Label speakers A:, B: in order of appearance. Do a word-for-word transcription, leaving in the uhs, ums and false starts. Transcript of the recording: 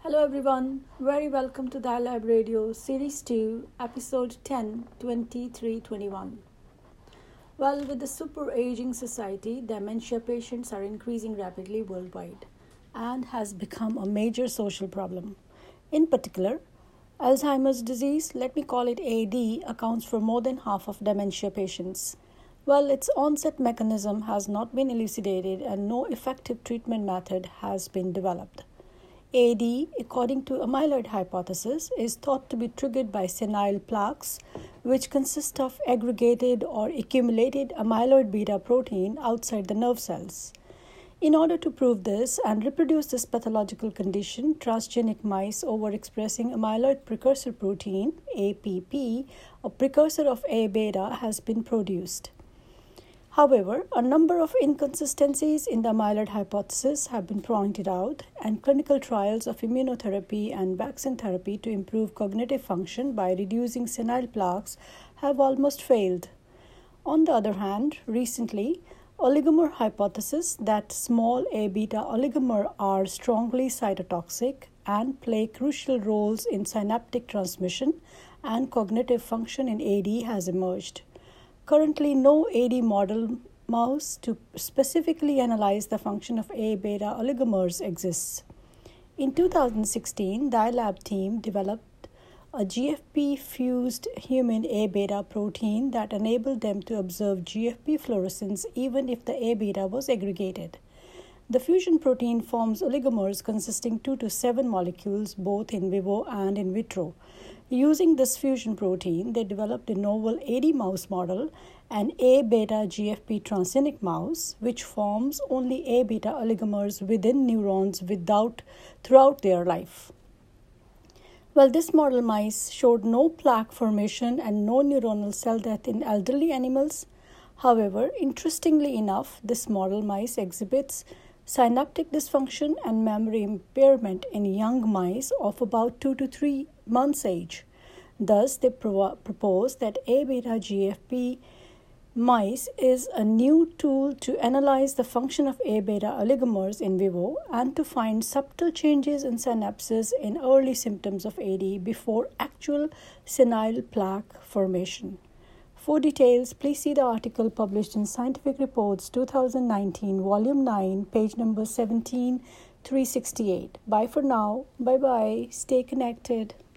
A: Hello everyone, very welcome to Dialab Radio Series two, Episode ten, twenty-three twenty-one. Well, with the super aging society, dementia patients are increasing rapidly worldwide and has become a major social problem. In particular, Alzheimer's disease, let me call it A D, accounts for more than half of dementia patients. Well, its onset mechanism has not been elucidated and no effective treatment method has been developed. A D, according to amyloid hypothesis, is thought to be triggered by senile plaques, which consist of aggregated or accumulated amyloid beta protein outside the nerve cells. In order to prove this and reproduce this pathological condition, transgenic mice overexpressing amyloid precursor protein, A P P, a precursor of A beta, has been produced. However, a number of inconsistencies in the amyloid hypothesis have been pointed out, and clinical trials of immunotherapy and vaccine therapy to improve cognitive function by reducing senile plaques have almost failed. On the other hand, recently, oligomer hypothesis that small A beta oligomer are strongly cytotoxic and play crucial roles in synaptic transmission and cognitive function in A D has emerged. Currently, no A D model mouse to specifically analyze the function of A beta oligomers exists. In two thousand sixteen, Dialab team developed a G F P-fused human A beta protein that enabled them to observe G F P fluorescence even if the A beta was aggregated. The fusion protein forms oligomers consisting two to seven molecules both in vivo and in vitro. Using this fusion protein, they developed a novel A D mouse model, an A beta G F P transgenic mouse, which forms only A beta oligomers within neurons without, throughout their life. Well, this model mice showed no plaque formation and no neuronal cell death in elderly animals. However, interestingly enough, this model mice exhibits synaptic dysfunction and memory impairment in young mice of about two to three months age. Thus, they pro- propose that A beta G F P mice is a new tool to analyze the function of A beta oligomers in vivo and to find subtle changes in synapses in early symptoms of A D before actual senile plaque formation. For details, please see the article published in Scientific Reports twenty nineteen, Volume nine, page number seventeen three sixty-eight. Bye for now. Bye-bye. Stay connected.